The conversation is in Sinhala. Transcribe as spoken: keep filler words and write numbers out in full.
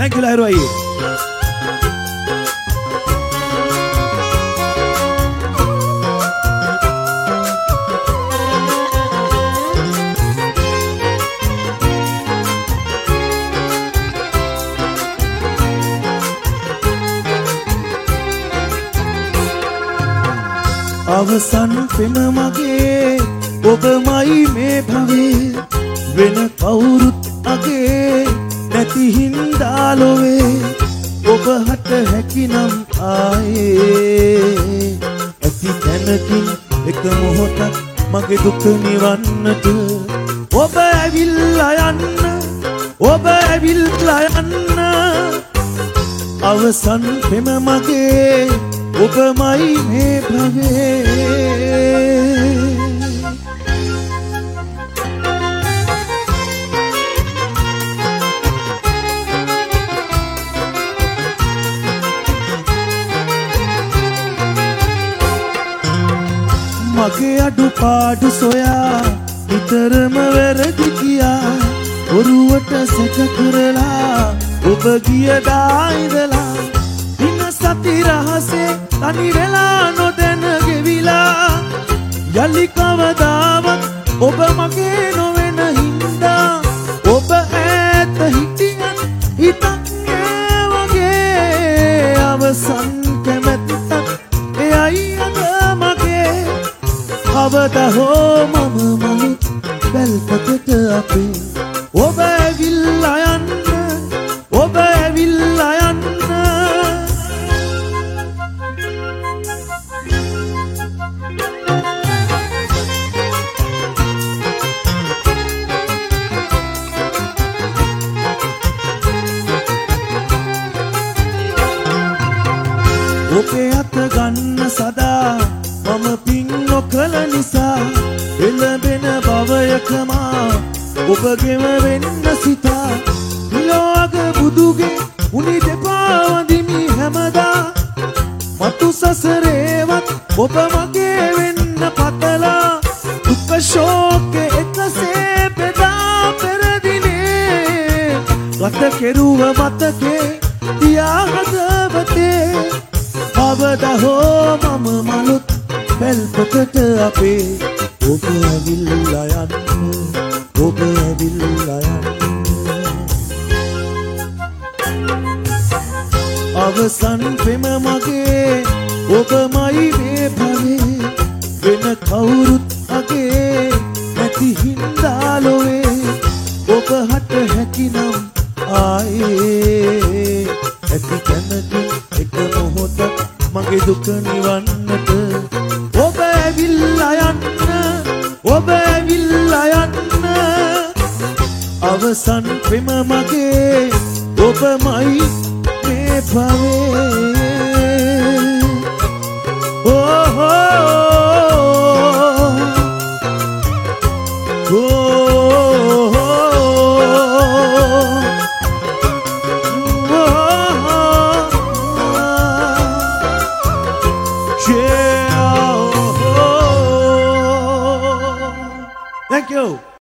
Thank you Lahiro bhai. අවසන් පෙම මගේ ඔබමයි මේ භවයේ වෙන කවුරුත් අගේ නැති හින්දා ලොවේ ඔබ හට හැකිනම් ආයේ ඇති තැනකින් එක මොහොතක් මගේ දුක නිවන්නට ඔබ ඇවිල්ලා යන්න ඔබ ඇවිල්ලා යන්න අවසන් පෙම මගේ ඔබමයි මේ භවයේ මගේ අඩුපාඩු සොයා නිතරම වැරදි කියා ඔරුවට සැක කරලා ඔබ ගියදා ඉඳලා දින සති රහසේ තනි වෙලා නොදැන ගෙවිලා යලි කවදාවත් ඔබ මගේ නොවන හින්දා ඔබ ඈත හිටියන් හිතන්නේ වගේ අවසන් කැමැත්තක් එයයි අද මගේ කවදා හෝ මම මලුත් වැල්පතට අපේ ඔබ ඇවිල්ලා යන්න ඔබ ඇවිල්ලා යන්න ඔබේ අත ගන්න සදා මම පින් නොකළ නිසා එළඹෙන භවයකමා ඔබගෙම වෙන්න සිතා නිලෝග බුදුගේ උනි දෙපා වඳිමි හැමදා මතු සසරේවත් ඔබ මගේ වෙන්න පතලා දුක ශෝක එකසේ බෙදා පෙරදිනේ ගත කෙරුව මතකේ තියා හදවතේ කවදා හෝ මම මලුත් වැල්පතට අපේ ඔබ ඇවිල්ලා යන්න ඔබ ඇවිල්ලා යන්න අවසන් පෙම මගේ ඔබමයි මේ භවයේ වෙන කවුරුත් අගේ නැති හින්දා ලොවේ ඔබ හට හැකිනම් ආයේ ඇති තැනකින් එක මොහොතක් මගේ දුක නිවන්නට ඔබ ඇවිල්ලා යන්න ඔබ ඇවිල්ලා යන්න අවසන් පෙම මගේ ඔබමයි මේ භවයේ ඕ Thank you.